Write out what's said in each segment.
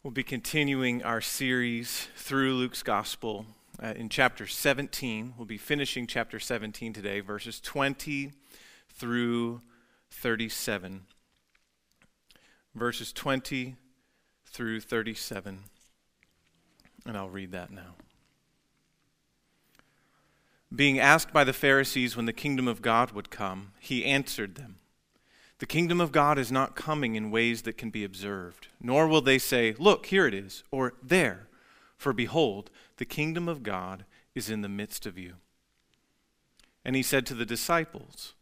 We'll be continuing our series through Luke's Gospel in chapter 17. We'll be finishing chapter 17 today, verses 20 through 37. Verses 20 through 37. And I'll read that now. Being asked by the Pharisees when the kingdom of God would come, he answered them, "The kingdom of God is not coming in ways that can be observed, nor will they say, 'Look, here it is,' or 'There,' for behold, the kingdom of God is in the midst of you." And he said to the disciples,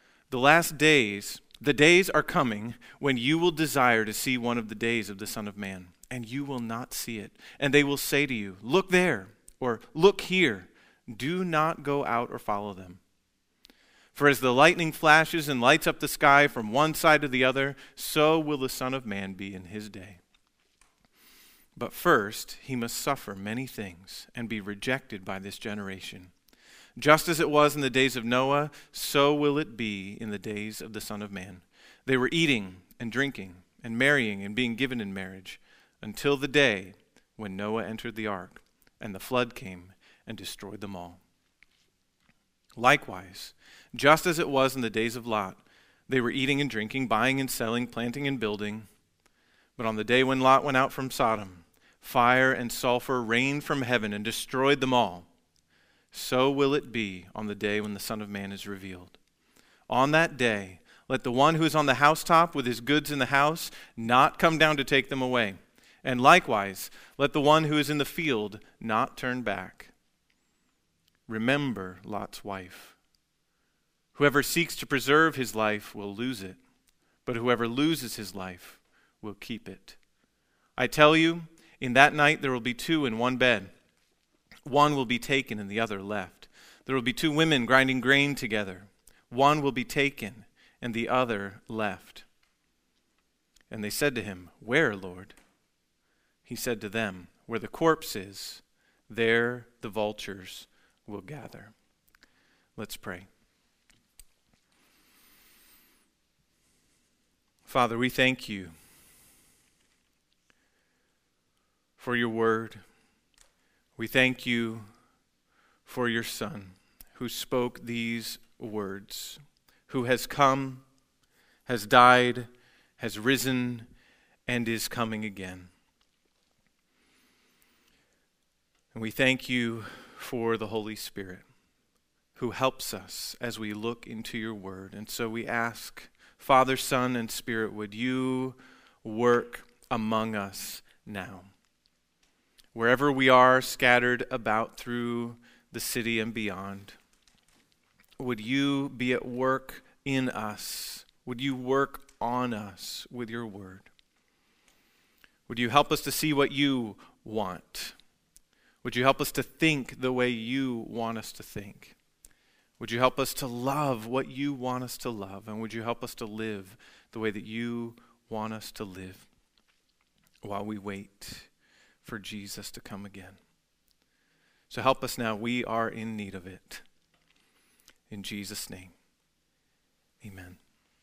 the days are coming when you will desire to see one of the days of the Son of Man, and you will not see it. And they will say to you, 'Look there,' or 'Look here.' Do not go out or follow them. For as the lightning flashes and lights up the sky from one side to the other, so will the Son of Man be in his day. But first he must suffer many things and be rejected by this generation. Just as it was in the days of Noah, so will it be in the days of the Son of Man. They were eating and drinking and marrying and being given in marriage until the day when Noah entered the ark and the flood came and destroyed them all. Likewise, just as it was in the days of Lot, they were eating and drinking, buying and selling, planting and building. But on the day when Lot went out from Sodom, fire and sulfur rained from heaven and destroyed them all. So will it be on the day when the Son of Man is revealed. On that day, let the one who is on the housetop with his goods in the house not come down to take them away. And likewise, let the one who is in the field not turn back. Remember Lot's wife. Whoever seeks to preserve his life will lose it, but whoever loses his life will keep it. I tell you, in that night there will be two in one bed. One will be taken and the other left. There will be two women grinding grain together. One will be taken and the other left. And they said to him, "Where, Lord?" He said to them, "Where the corpse is, there the vultures will gather." Let's pray. Father, we thank you for your word. We thank you for your Son who spoke these words, who has come, has died, has risen, and is coming again. And we thank you for the Holy Spirit who helps us as we look into your word. And so we ask, Father, Son, and Spirit, would you work among us now? Wherever we are scattered about through the city and beyond, would you be at work in us? Would you work on us with your word? Would you help us to see what you want? Would you help us to think the way you want us to think? Would you help us to love what you want us to love? And would you help us to live the way that you want us to live while we wait for Jesus to come again? So help us now. We are in need of it. In Jesus' name, amen.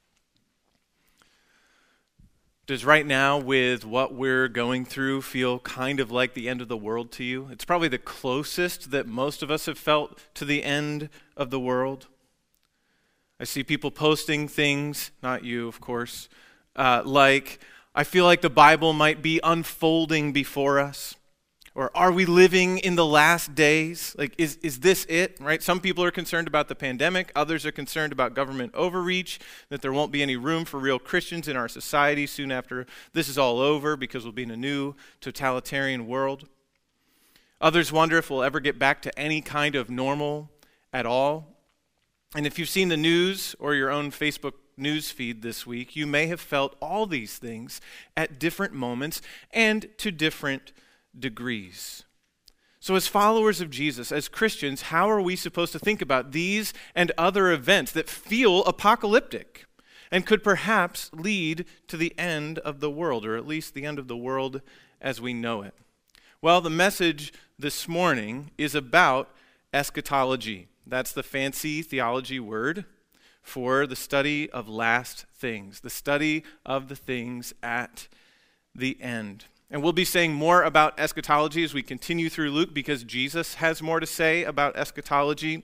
Does right now, with what we're going through, feel kind of like the end of the world to you? It's probably the closest that most of us have felt to the end of the world. I see people posting things, not you, of course, like, I feel like the Bible might be unfolding before us. Or are we living in the last days? Like, is this it, right? Some people are concerned about the pandemic. Others are concerned about government overreach, that there won't be any room for real Christians in our society soon after this is all over because we'll be in a new totalitarian world. Others wonder if we'll ever get back to any kind of normal at all. And if you've seen the news or your own Facebook news feed this week, you may have felt all these things at different moments and to different degrees. So as followers of Jesus, as Christians, how are we supposed to think about these and other events that feel apocalyptic and could perhaps lead to the end of the world, or at least the end of the world as we know it? Well, the message this morning is about eschatology. That's the fancy theology word for the study of last things, the study of the things at the end. And we'll be saying more about eschatology as we continue through Luke, because Jesus has more to say about eschatology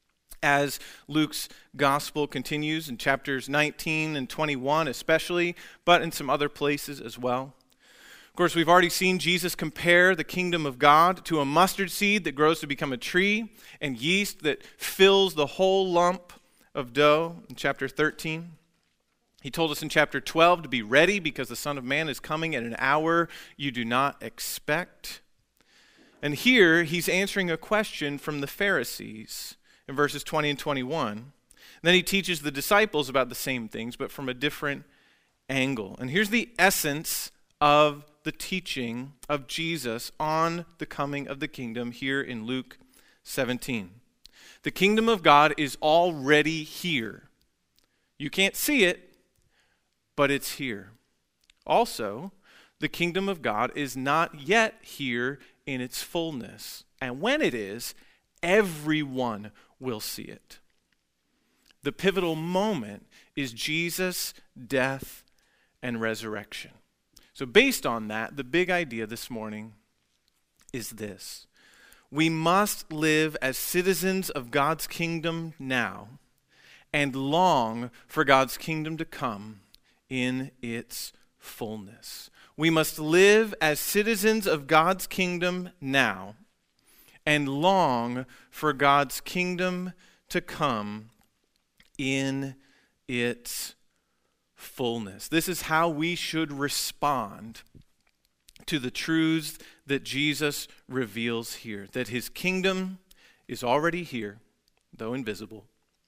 as Luke's gospel continues in chapters 19 and 21 especially, but in some other places as well. Of course, we've already seen Jesus compare the kingdom of God to a mustard seed that grows to become a tree and yeast that fills the whole lump of dough in chapter 13. He told us in chapter 12 to be ready because the Son of Man is coming at an hour you do not expect. And here he's answering a question from the Pharisees in verses 20 and 21. And then he teaches the disciples about the same things, but from a different angle. And here's the essence of the teaching of Jesus on the coming of the kingdom here in Luke 17. The kingdom of God is already here. You can't see it, but it's here. Also, the kingdom of God is not yet here in its fullness. And when it is, everyone will see it. The pivotal moment is Jesus' death and resurrection. So based on that, the big idea this morning is this. We must live as citizens of God's kingdom now and long for God's kingdom to come in its fullness. We must live as citizens of God's kingdom now and long for God's kingdom to come in its fullness. This is how we should respond to the truths that Jesus reveals here, that his kingdom is already here, though invisible,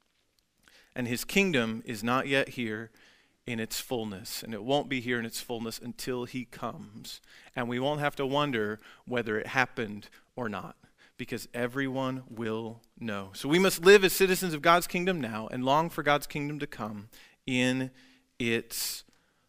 and his kingdom is not yet here in its fullness, and it won't be here in its fullness until he comes, and we won't have to wonder whether it happened or not, because everyone will know. So we must live as citizens of God's kingdom now and long for God's kingdom to come in its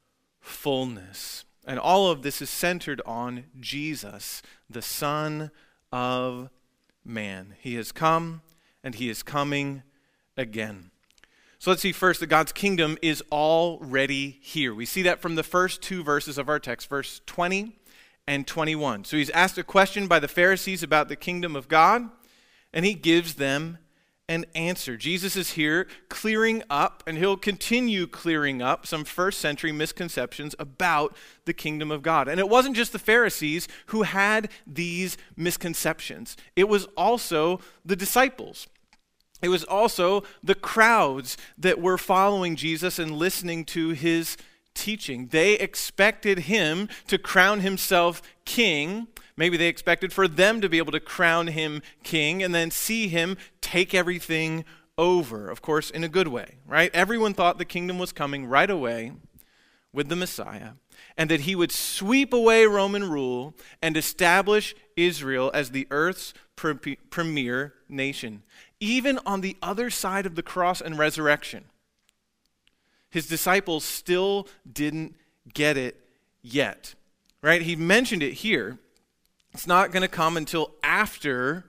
fullness. And all of this is centered on Jesus, the Son of Man. He has come and he is coming again. So let's see first that God's kingdom is already here. We see that from the first two verses of our text, verse 20 and 21. So he's asked a question by the Pharisees about the kingdom of God, and he gives them an answer. Jesus is here clearing up, and he'll continue clearing up some first century misconceptions about the kingdom of God. And it wasn't just the Pharisees who had these misconceptions. It was also the disciples. It was also the crowds that were following Jesus and listening to his teaching. They expected him to crown himself king. Maybe they expected for them to be able to crown him king and then see him take everything over, of course, in a good way, right? Everyone thought the kingdom was coming right away with the Messiah, and that he would sweep away Roman rule and establish Israel as the earth's premier nation, even on the other side of the cross and resurrection. His disciples still didn't get it yet, right? He mentioned it here. It's not going to come until after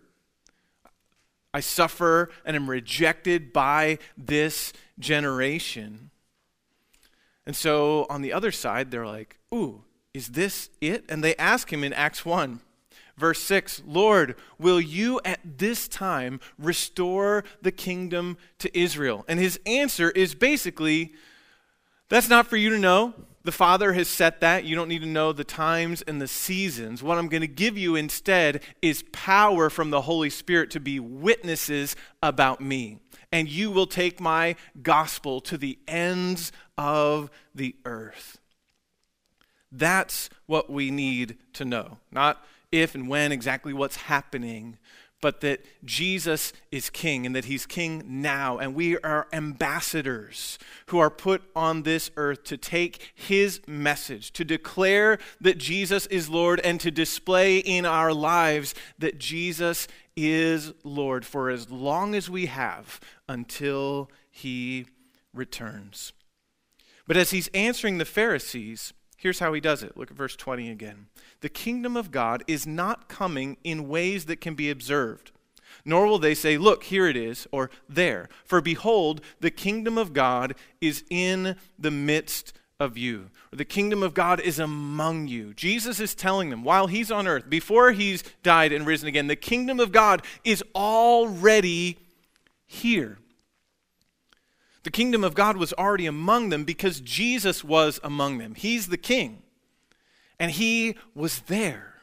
I suffer and am rejected by this generation. And so on the other side, they're like, ooh, is this it? And they ask him in Acts 1, verse 6, Lord, will you at this time restore the kingdom to Israel? And his answer is basically, that's not for you to know. The Father has set that. You don't need to know the times and the seasons. What I'm going to give you instead is power from the Holy Spirit to be witnesses about me. And you will take my gospel to the ends of the earth. That's what we need to know. Not if and when exactly what's happening, but that Jesus is king and that he's king now. And we are ambassadors who are put on this earth to take his message, to declare that Jesus is Lord and to display in our lives that Jesus is Lord for as long as we have until he returns. But as he's answering the Pharisees, here's how he does it. Look at verse 20 again. The kingdom of God is not coming in ways that can be observed, nor will they say, look, here it is, or there. For behold, the kingdom of God is in the midst of you, or the kingdom of God is among you. Jesus is telling them while he's on earth, before he's died and risen again, the kingdom of God is already here. The kingdom of God was already among them because Jesus was among them. He's the king, and he was there.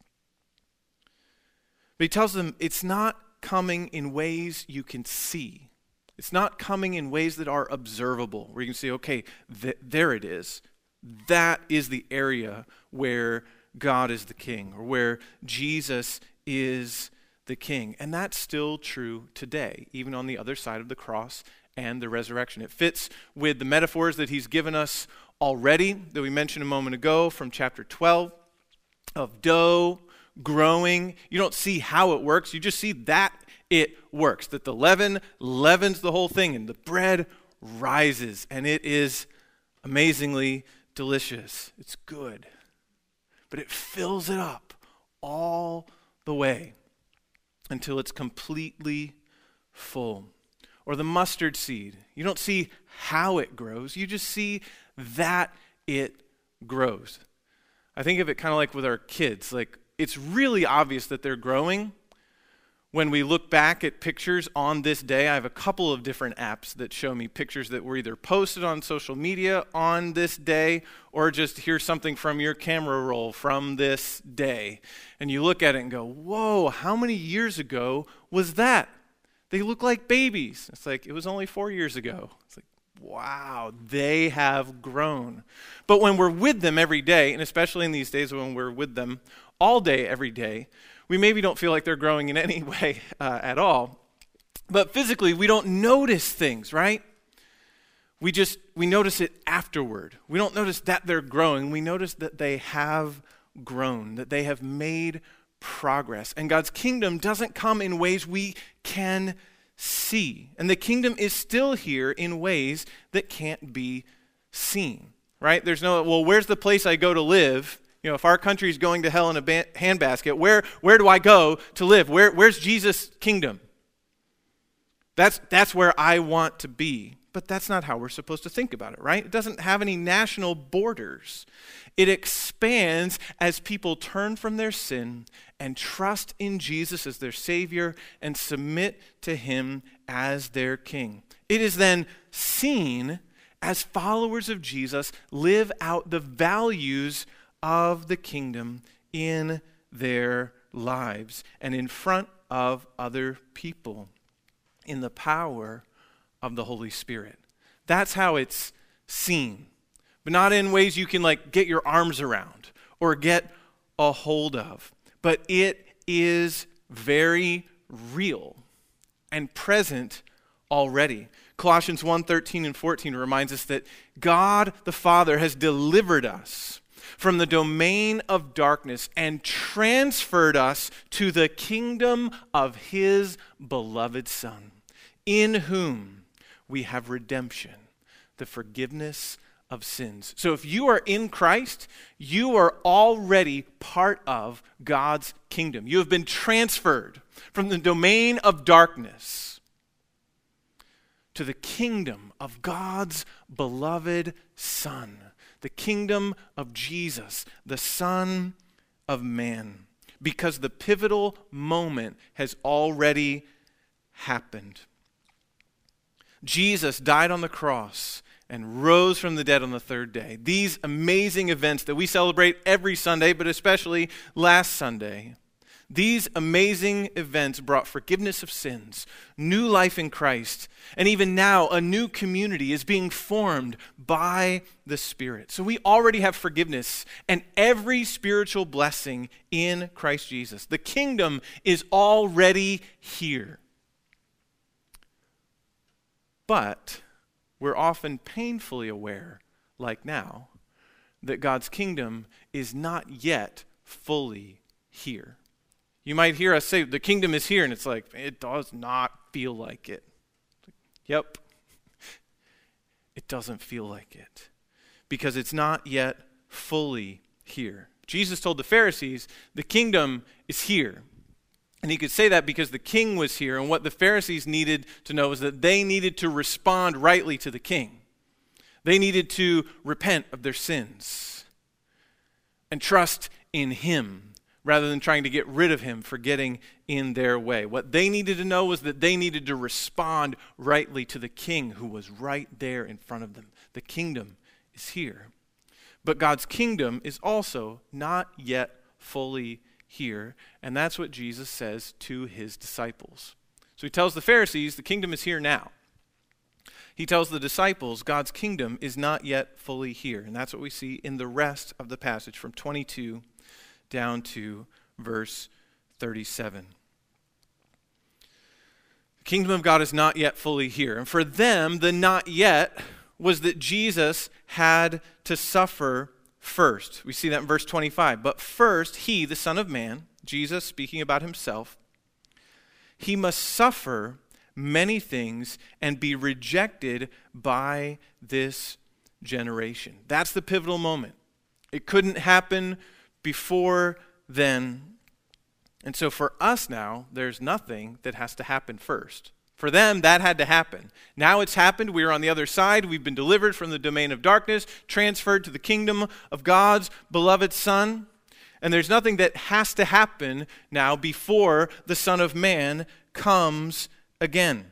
But he tells them it's not coming in ways you can see. It's not coming in ways that are observable, where you can say, okay, there it is. That is the area where God is the king, or where Jesus is the king. And that's still true today, even on the other side of the cross and the resurrection. It fits with the metaphors that he's given us already, that we mentioned a moment ago from chapter 12, of dough growing. You don't see how it works, you just see that it works, that the leaven leavens the whole thing and the bread rises, and it is amazingly delicious. It's good, but it fills it up all the way until it's completely full. Or the mustard seed. You don't see how it grows, you just see that it grows. I think of it kind of like with our kids. Like, it's really obvious that they're growing when we look back at pictures on this day. I have a couple of different apps that show me pictures that were either posted on social media on this day, or just here's something from your camera roll from this day. And you look at it and go, whoa, how many years ago was that? They look like babies. It's like, it was only 4 years ago. It's like, wow, they have grown. But when we're with them every day, and especially in these days when we're with them all day, every day, we maybe don't feel like they're growing in any way at all. But physically, we don't notice things, right? We notice it afterward. We don't notice that they're growing. We notice that they have grown, that they have made progress. And God's kingdom doesn't come in ways we can see. And the kingdom is still here in ways that can't be seen, right? There's no, well, where's the place I go to live? You know, if our country is going to hell in a handbasket, where do I go to live? Where's Jesus' kingdom? That's where I want to be. But that's not how we're supposed to think about it, right? It doesn't have any national borders. It expands as people turn from their sin and trust in Jesus as their Savior and submit to Him as their King. It is then seen as followers of Jesus live out the values of the kingdom in their lives and in front of other people in the power of the Holy Spirit. That's how it's seen, but not in ways you can like get your arms around or get a hold of. But it is very real and present already. Colossians 1:13 and 14 reminds us that God the Father has delivered us from the domain of darkness and transferred us to the kingdom of His beloved Son, in whom we have redemption, the forgiveness of sins. So if you are in Christ, you are already part of God's kingdom. You have been transferred from the domain of darkness to the kingdom of God's beloved Son, the kingdom of Jesus, the Son of Man, because the pivotal moment has already happened. Jesus died on the cross and rose from the dead on the third day. These amazing events that we celebrate every Sunday, but especially last Sunday, these amazing events brought forgiveness of sins, new life in Christ, and even now a new community is being formed by the Spirit. So we already have forgiveness and every spiritual blessing in Christ Jesus. The kingdom is already here. But we're often painfully aware, like now, that God's kingdom is not yet fully here. You might hear us say, the kingdom is here, and it's like, it does not feel like it. Yep, it doesn't feel like it, because it's not yet fully here. Jesus told the Pharisees, the kingdom is here. And he could say that because the king was here, and what the Pharisees needed to know was that they needed to respond rightly to the king. They needed to repent of their sins and trust in him rather than trying to get rid of him for getting in their way. What they needed to know was that they needed to respond rightly to the king who was right there in front of them. The kingdom is here. But God's kingdom is also not yet fully here, and that's what Jesus says to his disciples. So he tells the Pharisees, the kingdom is here now. He tells the disciples, God's kingdom is not yet fully here, and that's what we see in the rest of the passage from 22 down to verse 37. The kingdom of God is not yet fully here, and for them, the not yet was that Jesus had to suffer first. We see that in verse 25. But first, he, the Son of Man, Jesus speaking about himself, he must suffer many things and be rejected by this generation. That's the pivotal moment. It couldn't happen before then. And so for us now, there's nothing that has to happen first. For them, that had to happen. Now it's happened. We are on the other side. We've been delivered from the domain of darkness, transferred to the kingdom of God's beloved Son. And there's nothing that has to happen now before the Son of Man comes again.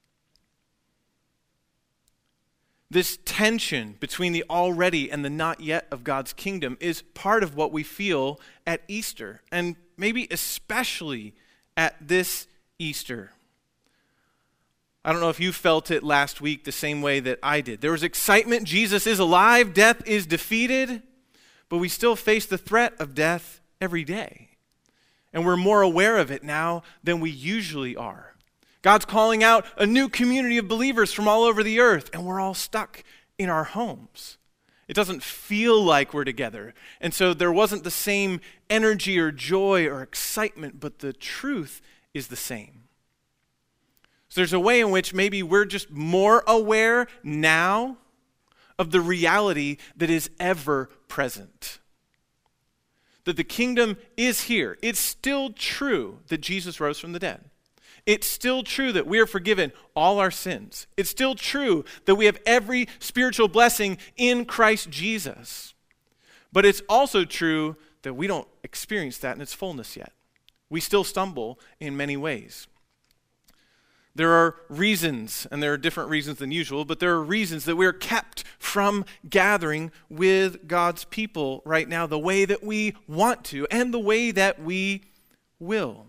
This tension between the already and the not yet of God's kingdom is part of what we feel at Easter, and maybe especially at this Easter. I don't know if you felt it last week the same way that I did. There was excitement. Jesus is alive. Death is defeated. But we still face the threat of death every day. And we're more aware of it now than we usually are. God's calling out a new community of believers from all over the earth, and we're all stuck in our homes. It doesn't feel like we're together. And so there wasn't the same energy or joy or excitement, but the truth is the same. So there's a way in which maybe we're just more aware now of the reality that is ever present. That the kingdom is here. It's still true that Jesus rose from the dead. It's still true that we are forgiven all our sins. It's still true that we have every spiritual blessing in Christ Jesus. But it's also true that we don't experience that in its fullness yet. We still stumble in many ways. There are reasons, and there are different reasons than usual, but there are reasons that we're kept from gathering with God's people right now the way that we want to and the way that we will.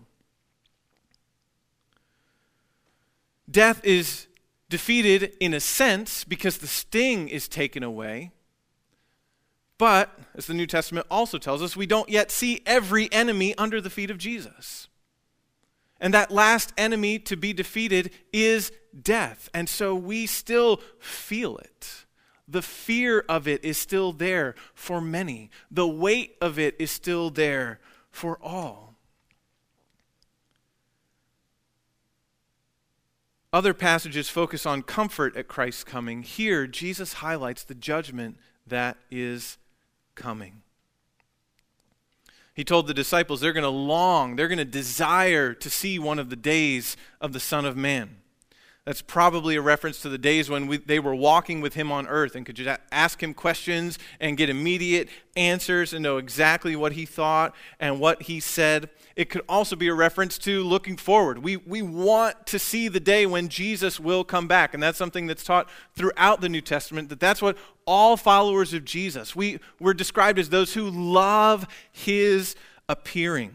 Death is defeated in a sense because the sting is taken away. But, as the New Testament also tells us, we don't yet see every enemy under the feet of Jesus. And that last enemy to be defeated is death. And so we still feel it. The fear of it is still there for many. The weight of it is still there for all. Other passages focus on comfort at Christ's coming. Here, Jesus highlights the judgment that is coming. He told the disciples they're going to long, they're going to desire to see one of the days of the Son of Man. That's probably a reference to the days when they were walking with him on earth and could just ask him questions and get immediate answers and know exactly what he thought and what he said. It could also be a reference to looking forward. We want to see the day when Jesus will come back, and that's something that's taught throughout the New Testament, that's what all followers of Jesus, we're described as those who love his appearing.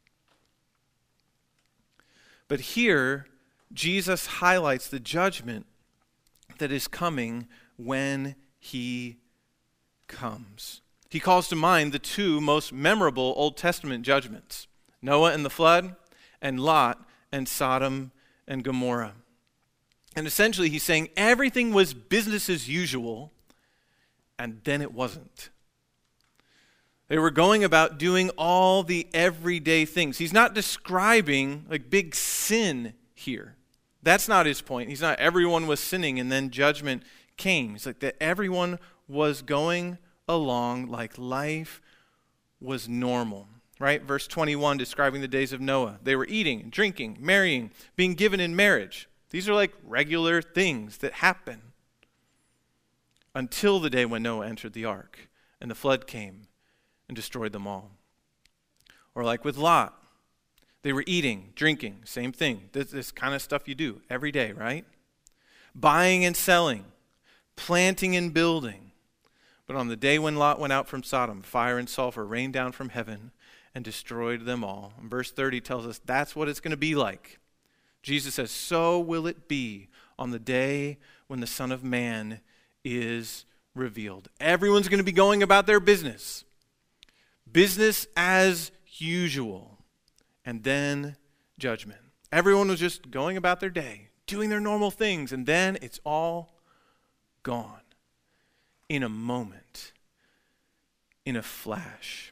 But here, Jesus highlights the judgment that is coming when he comes. He calls to mind the two most memorable Old Testament judgments, Noah and the flood, and Lot and Sodom and Gomorrah. And essentially he's saying everything was business as usual, and then it wasn't. They were going about doing all the everyday things. He's not describing like big sin here. That's not his point. He's not everyone was sinning and then judgment came. It's like that everyone was going along like life was normal. Right? Verse 21 describing the days of Noah. They were eating, drinking, marrying, being given in marriage. These are like regular things that happen. until the day when Noah entered the ark, and the flood came and destroyed them all. Or like with Lot, they were eating, drinking, same thing. This kind of stuff you do every day, right? Buying and selling, planting and building. But on the day when Lot went out from Sodom, fire and sulfur rained down from heaven and destroyed them all. And verse 30 tells us that's what it's going to be like. Jesus says, so will it be on the day when the Son of Man is revealed. Everyone's going to be going about their business. Business as usual. And then judgment. Everyone was just going about their day, doing their normal things, and then it's all gone. In a moment. In a flash.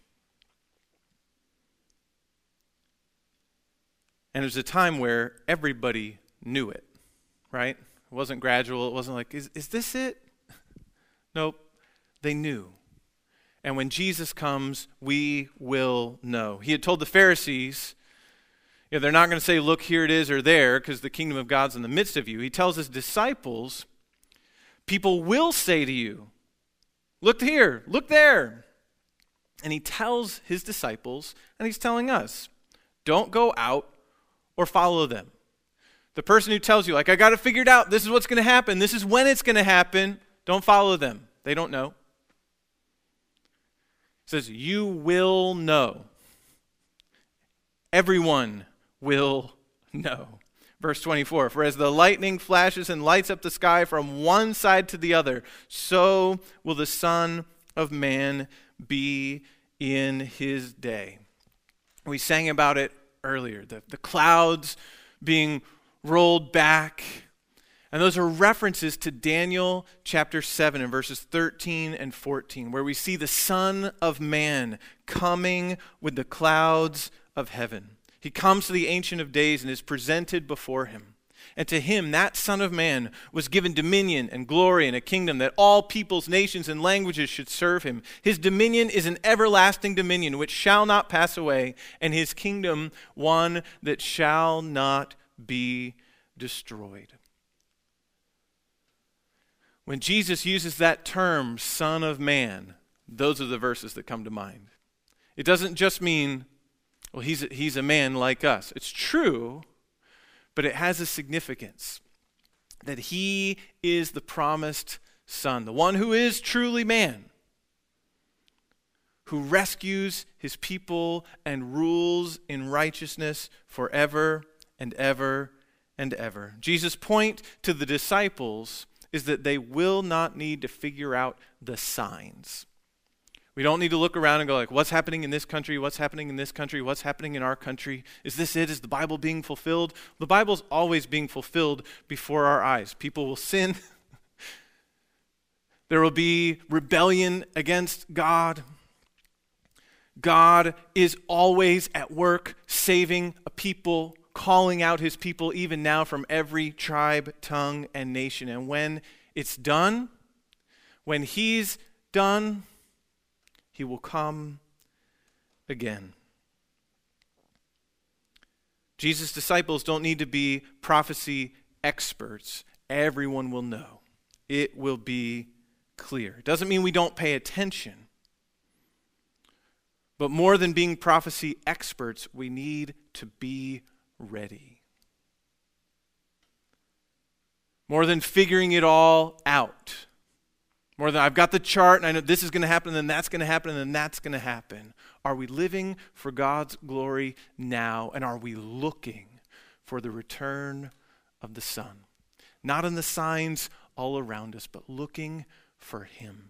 And it was a time where everybody knew it, right? It wasn't gradual. It wasn't like, is this it? Nope. They knew. And when Jesus comes, we will know. He had told the Pharisees, they're not going to say, look, here it is or there, because the kingdom of God's in the midst of you. He tells his disciples, people will say to you, look here, look there. And he tells his disciples, and he's telling us, don't go out or follow them. The person who tells you, like, I got it figured out, this is what's going to happen, this is when it's going to happen, don't follow them. They don't know. It says, you will know. Everyone will know. Verse 24, for as the lightning flashes and lights up the sky from one side to the other, so will the Son of Man be in his day. We sang about it earlier, the clouds being rolled back. And those are references to Daniel chapter 7 and verses 13 and 14, where we see the Son of Man coming with the clouds of heaven. He comes to the Ancient of Days and is presented before him. And to him, that Son of Man was given dominion and glory and a kingdom that all peoples, nations, and languages should serve him. His dominion is an everlasting dominion which shall not pass away, and his kingdom one that shall not be destroyed. When Jesus uses that term, Son of Man, those are the verses that come to mind. It doesn't just mean, well, he's a man like us. It's true, but it has a significance that he is the promised Son, the one who is truly man, who rescues his people and rules in righteousness forever and ever and ever. Jesus' point to the disciples is that they will not need to figure out the signs. We don't need to look around and go like, what's happening in this country? What's happening in this country? What's happening in our country? Is this it? Is the Bible being fulfilled? The Bible's always being fulfilled before our eyes. People will sin. There will be rebellion against God. God is always at work saving a people, calling out his people even now from every tribe, tongue, and nation. And when it's done, when he's done, he will come again. Jesus' disciples don't need to be prophecy experts. Everyone will know. It will be clear. It doesn't mean we don't pay attention. But more than being prophecy experts, we need to be ready. More than figuring it all out. More than I've got the chart and I know this is going to happen and then that's going to happen and then that's going to happen. Are we living for God's glory now? And are we looking for the return of the Son? Not in the signs all around us, but looking for him.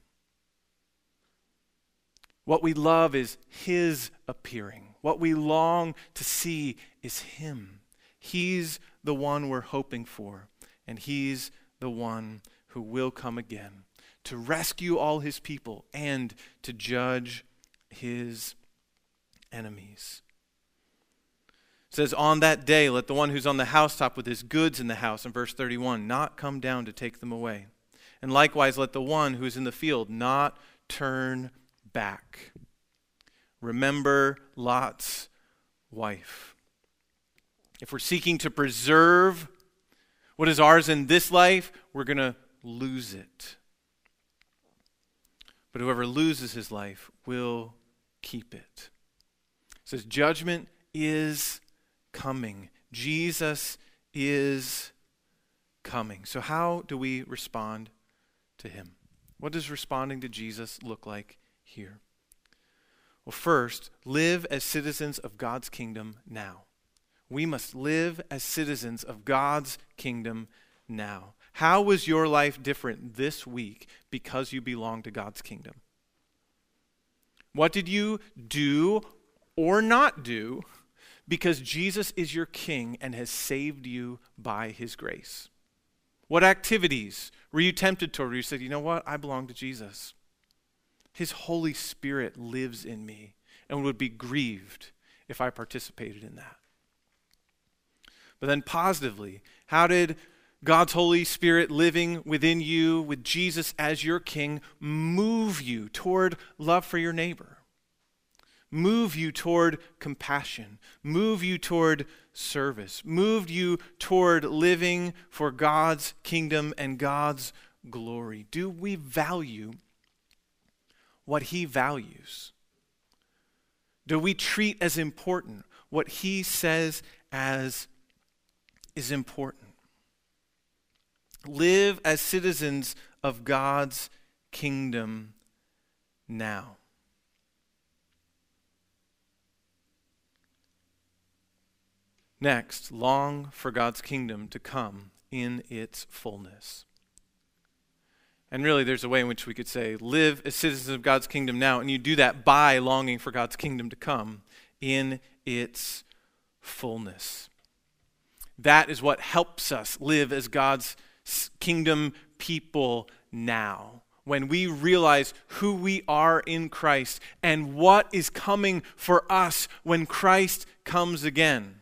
What we love is his appearing. What we long to see is him. He's the one we're hoping for, and he's the one who will come again to rescue all his people and to judge his enemies. It says, on that day, let the one who's on the housetop with his goods in the house, in verse 31, not come down to take them away. And likewise, let the one who's in the field not turn back. Remember Lot's wife. If we're seeking to preserve what is ours in this life, we're going to lose it. but whoever loses his life will keep it. It says judgment is coming. Jesus is coming. So how do we respond to him? What does responding to Jesus look like here? Well, first, live as citizens of God's kingdom now. We must live as citizens of God's kingdom now. How was your life different this week because you belong to God's kingdom? What did you do or not do because Jesus is your king and has saved you by his grace? What activities were you tempted toward where you said, you know what, I belong to Jesus. His Holy Spirit lives in me and would be grieved if I participated in that. But then positively, how did God's Holy Spirit living within you with Jesus as your king move you toward love for your neighbor? Move you toward compassion, move you toward service, moved you toward living for God's kingdom and God's glory? Do we value what he values? Do we treat as important what he says as is important? Live as citizens of God's kingdom now. Next, long for God's kingdom to come in its fullness. And really, there's a way in which we could say, live as citizens of God's kingdom now, and you do that by longing for God's kingdom to come in its fullness. That is what helps us live as God's kingdom people now. When we realize who we are in Christ and what is coming for us when Christ comes again,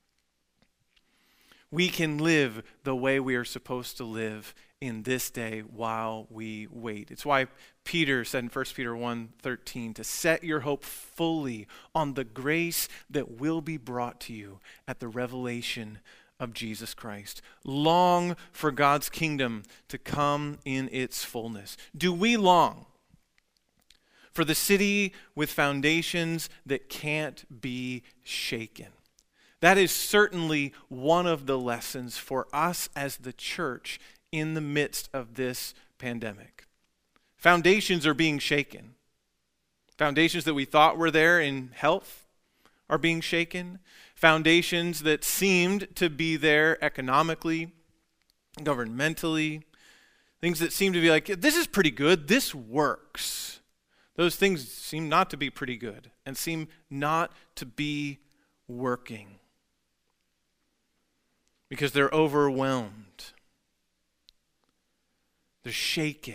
we can live the way we are supposed to live in this day while we wait. It's why Peter said in 1 Peter 1:13 to set your hope fully on the grace that will be brought to you at the revelation of Jesus Christ. Long for God's kingdom to come in its fullness. Do we long for the city with foundations that can't be shaken? That is certainly one of the lessons for us as the church in the midst of this pandemic. Foundations are being shaken. Foundations that we thought were there in health are being shaken. Foundations that seemed to be there economically, governmentally, things that seem to be like, this is pretty good, this works. Those things seem not to be pretty good and seem not to be working because they're overwhelmed. They're shaken.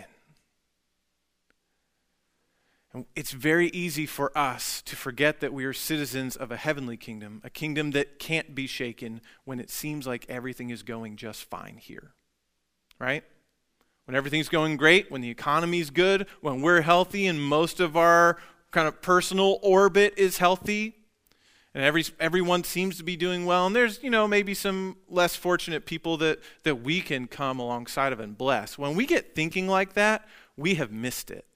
And it's very easy for us to forget that we are citizens of a heavenly kingdom, a kingdom that can't be shaken when it seems like everything is going just fine here. Right? When everything's going great, when the economy's good, when we're healthy and most of our kind of personal orbit is healthy, and everyone seems to be doing well, and there's, maybe some less fortunate people that we can come alongside of and bless. When we get thinking like that, we have missed it.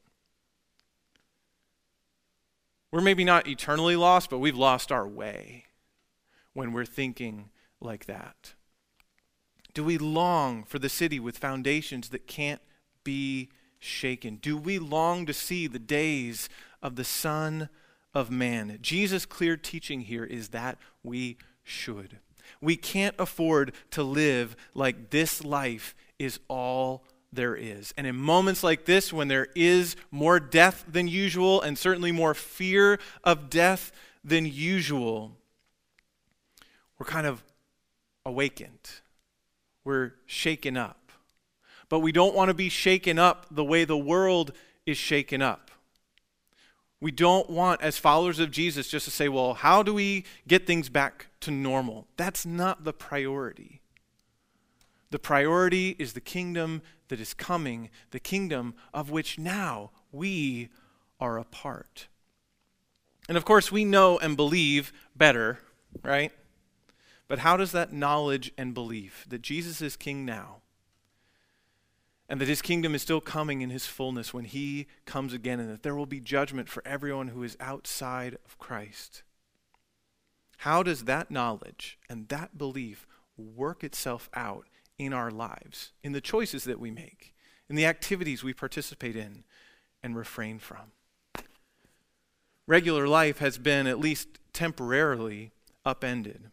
We're maybe not eternally lost, but we've lost our way when we're thinking like that. Do we long for the city with foundations that can't be shaken? Do we long to see the days of the Son of Man? Jesus' clear teaching here is that we should. We can't afford to live like this life is all there is. And in moments like this, when there is more death than usual and certainly more fear of death than usual, we're kind of awakened. We're shaken up. But we don't want to be shaken up the way the world is shaken up. We don't want, as followers of Jesus, just to say, well, how do we get things back to normal? That's not the priority. The priority is the kingdom that is coming, the kingdom of which now we are a part. And of course, we know and believe better, right? But how does that knowledge and belief that Jesus is king now and that his kingdom is still coming in his fullness when he comes again, and that there will be judgment for everyone who is outside of Christ. How does that knowledge and that belief work itself out in our lives, in the choices that we make, in the activities we participate in and refrain from? Regular life has been, at least temporarily, upended.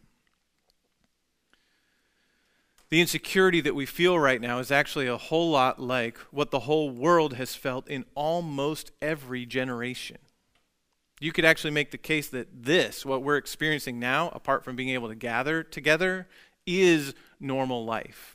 The insecurity that we feel right now is actually a whole lot like what the whole world has felt in almost every generation. You could actually make the case that this, what we're experiencing now, apart from being able to gather together, is normal life.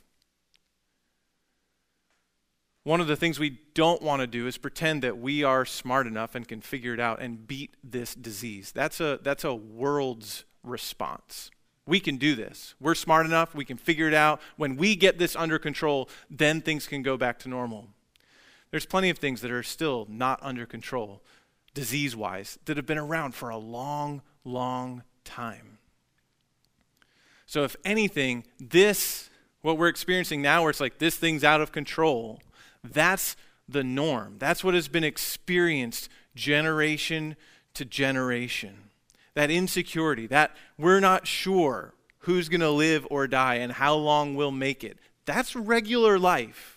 One of the things we don't want to do is pretend that we are smart enough and can figure it out and beat this disease. That's a world's response. We can do this. We're smart enough. We can figure it out. When we get this under control, then things can go back to normal. There's plenty of things that are still not under control, disease-wise, that have been around for a long, long time. So if anything, what we're experiencing now, where it's like this thing's out of control, that's the norm. That's what has been experienced generation to generation. That insecurity, that we're not sure who's going to live or die and how long we'll make it. That's regular life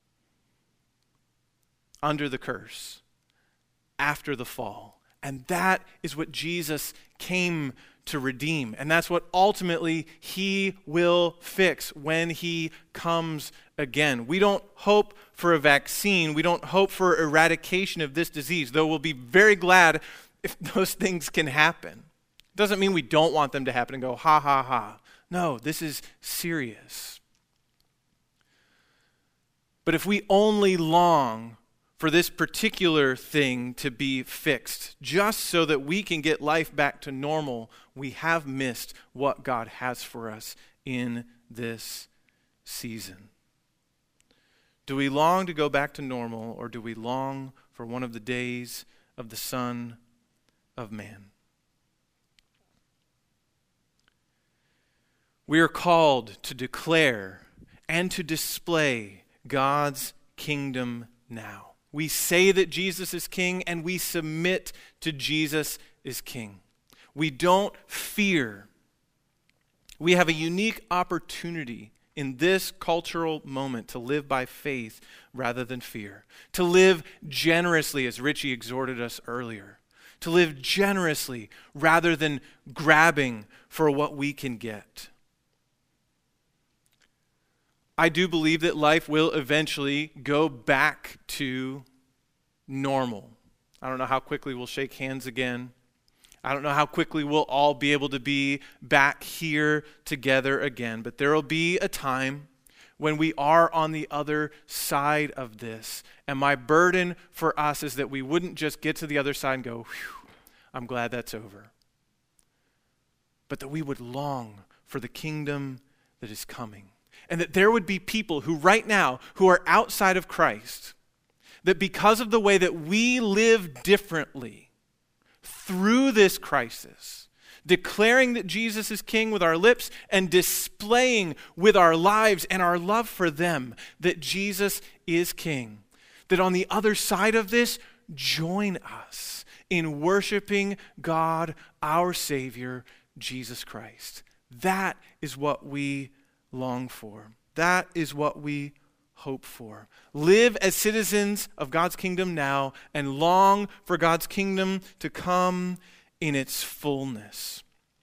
under the curse, after the fall. And that is what Jesus came to redeem. And that's what ultimately he will fix when he comes again. We don't hope for a vaccine. We don't hope for eradication of this disease, though we'll be very glad if those things can happen. It doesn't mean we don't want them to happen and go, ha, ha, ha. No, this is serious. But if we only long for this particular thing to be fixed, just so that we can get life back to normal, we have missed what God has for us in this season. Do we long to go back to normal, or do we long for one of the days of the Son of Man? We are called to declare and to display God's kingdom now. We say that Jesus is king, and we submit to Jesus is king. We don't fear. We have a unique opportunity in this cultural moment to live by faith rather than fear. To live generously, as Richie exhorted us earlier. To live generously rather than grabbing for what we can get. I do believe that life will eventually go back to normal. I don't know how quickly we'll shake hands again. I don't know how quickly we'll all be able to be back here together again. But there will be a time when we are on the other side of this. And my burden for us is that we wouldn't just get to the other side and go, "Whew, I'm glad that's over." But that we would long for the kingdom that is coming. And that there would be people who right now, who are outside of Christ, that because of the way that we live differently through this crisis, declaring that Jesus is king with our lips and displaying with our lives and our love for them that Jesus is king, that on the other side of this, join us in worshiping God, our Savior, Jesus Christ. That is what we long for. That is what we hope for. Live as citizens of God's kingdom now and long for God's kingdom to come in its fullness.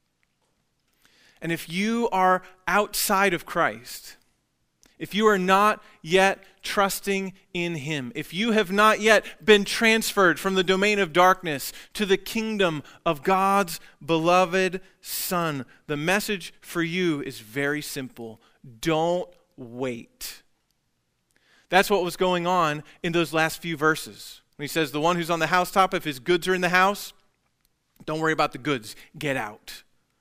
And if you are outside of Christ, if you are not yet trusting in him, if you have not yet been transferred from the domain of darkness to the kingdom of God's beloved Son, the message for you is very simple. Don't wait. That's what was going on in those last few verses. When he says, the one who's on the housetop, if his goods are in the house, don't worry about the goods. Get out.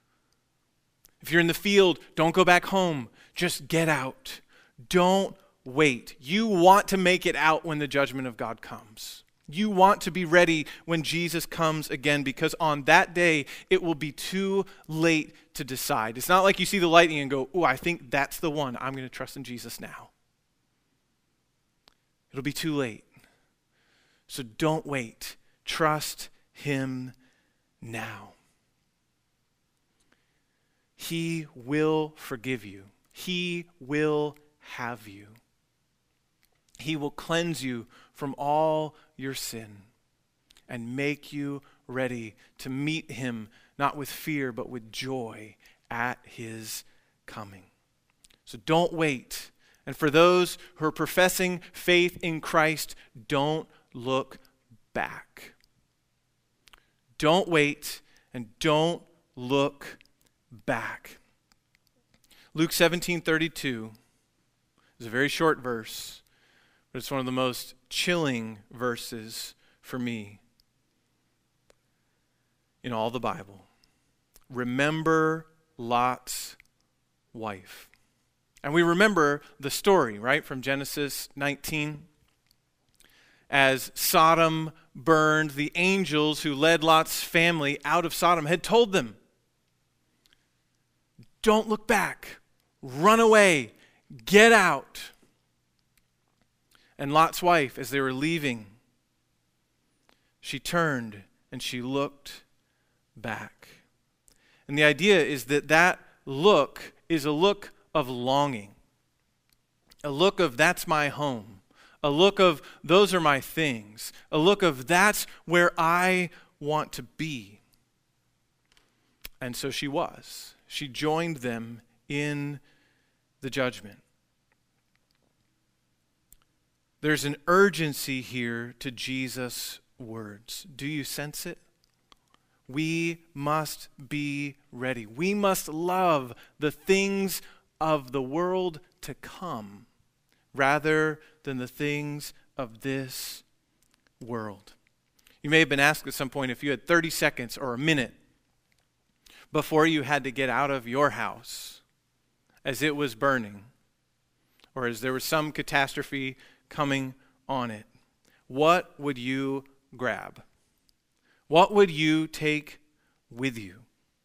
If you're in the field, don't go back home. Just get out. Don't wait. You want to make it out when the judgment of God comes. You want to be ready when Jesus comes again, because on that day, it will be too late to decide. It's not like you see the lightning and go, "Oh, I think that's the one. I'm going to trust in Jesus now." it'll be too late. So don't wait. Trust him now. He will forgive you. He will have you. He will cleanse you from all your sin and make you ready to meet him, not with fear, but with joy at his coming. So don't wait. And for those who are professing faith in Christ, don't look back. Don't wait and don't look back. Luke 17:32 is a very short verse, but it's one of the most chilling verses for me in all the Bible. Remember Lot's wife. And we remember the story, right, from Genesis 19. As Sodom burned, the angels who led Lot's family out of Sodom had told them, don't look back, run away, get out. And Lot's wife, as they were leaving, she turned and she looked back. And the idea is that look is a look of longing, a look of that's my home, a look of those are my things, a look of that's where I want to be. And so she was. She joined them in the judgment. There's an urgency here to Jesus' words. Do you sense it? We must be ready. We must love the things of the world to come rather than the things of this world. You may have been asked at some point if you had 30 seconds or a minute before you had to get out of your house as it was burning or as there was some catastrophe coming on it, what would you grab? What would you take with you?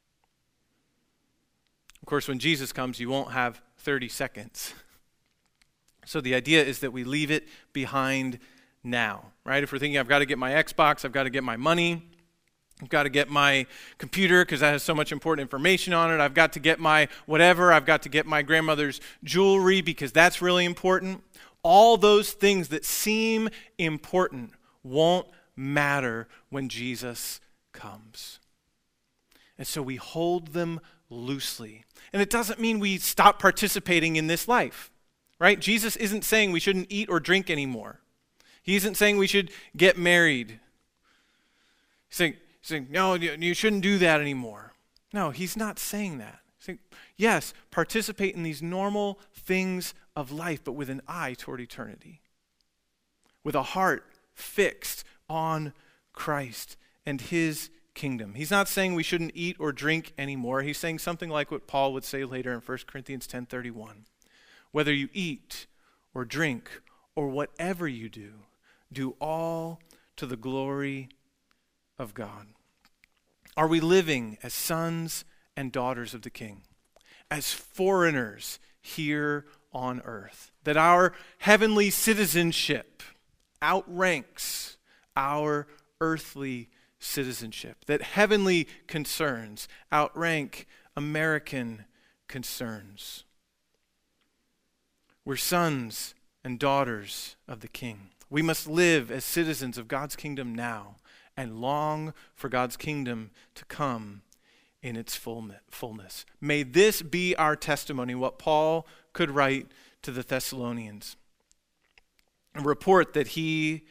Of course, when Jesus comes, you won't have 30 seconds. So the idea is that we leave it behind now, right? If we're thinking, I've got to get my Xbox, I've got to get my money, I've got to get my computer because that has so much important information on it, I've got to get my whatever, I've got to get my grandmother's jewelry because that's really important. All those things that seem important won't matter when Jesus comes. And so we hold them loosely. And it doesn't mean we stop participating in this life, right? Jesus isn't saying we shouldn't eat or drink anymore. He isn't saying we should get married. He's saying, no, you shouldn't do that anymore. No, he's not saying that. He's saying, yes, participate in these normal things of life, but with an eye toward eternity. With a heart fixed on Christ and his kingdom. He's not saying we shouldn't eat or drink anymore. He's saying something like what Paul would say later in 1 Corinthians 10:31. Whether you eat or drink or whatever you do all to the glory of God. Are we living as sons and daughters of the King? As foreigners here on earth? That our heavenly citizenship outranks our earthly citizenship? That heavenly concerns outrank American concerns? We're sons and daughters of the King. We must live as citizens of God's kingdom now and long for God's kingdom to come in its fullness. May this be our testimony, what Paul could write to the Thessalonians. A report that he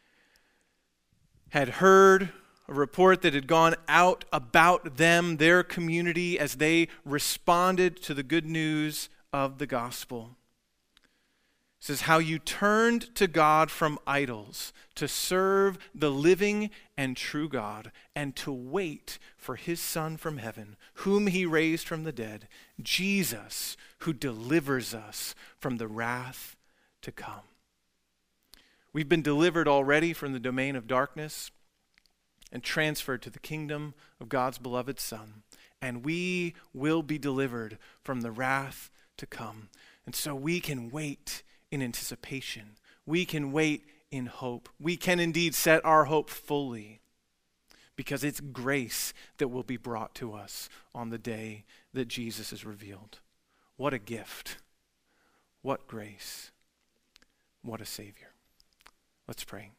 had heard, a report that had gone out about them, their community, as they responded to the good news of the gospel. It says, how you turned to God from idols to serve the living and true God and to wait for his Son from heaven, whom he raised from the dead, Jesus, who delivers us from the wrath to come. We've been delivered already from the domain of darkness and transferred to the kingdom of God's beloved Son. And we will be delivered from the wrath to come. And so we can wait in anticipation. we can wait in hope. We can indeed set our hope fully because it's grace that will be brought to us on the day that Jesus is revealed. What a gift. What grace. What a Savior. Let's pray.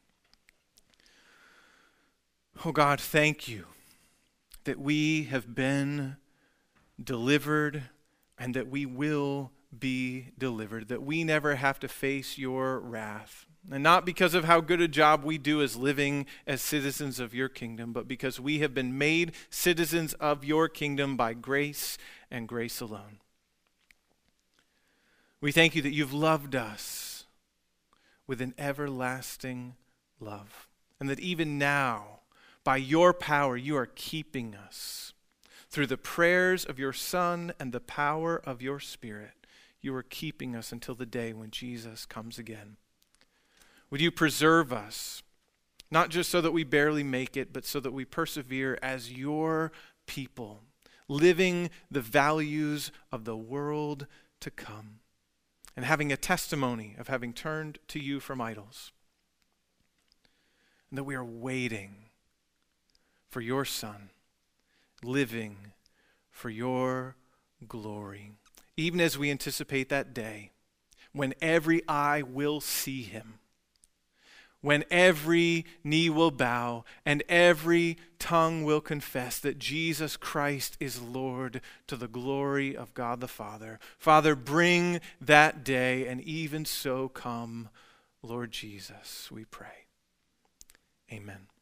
Oh God, thank you that we have been delivered and that we will be delivered, that we never have to face your wrath. And not because of how good a job we do as living as citizens of your kingdom, but because we have been made citizens of your kingdom by grace and grace alone. We thank you that you've loved us with an everlasting love, and that even now, by your power, you are keeping us. Through the prayers of your Son and the power of your Spirit, you are keeping us until the day when Jesus comes again. Would you preserve us, not just so that we barely make it, but so that we persevere as your people, living the values of the world to come, and having a testimony of having turned to you from idols. And that we are waiting for your Son, living for your glory, even as we anticipate that day when every eye will see him, when every knee will bow and every tongue will confess that Jesus Christ is Lord, to the glory of God the Father. Father, bring that day, and even so come, Lord Jesus, we pray. Amen.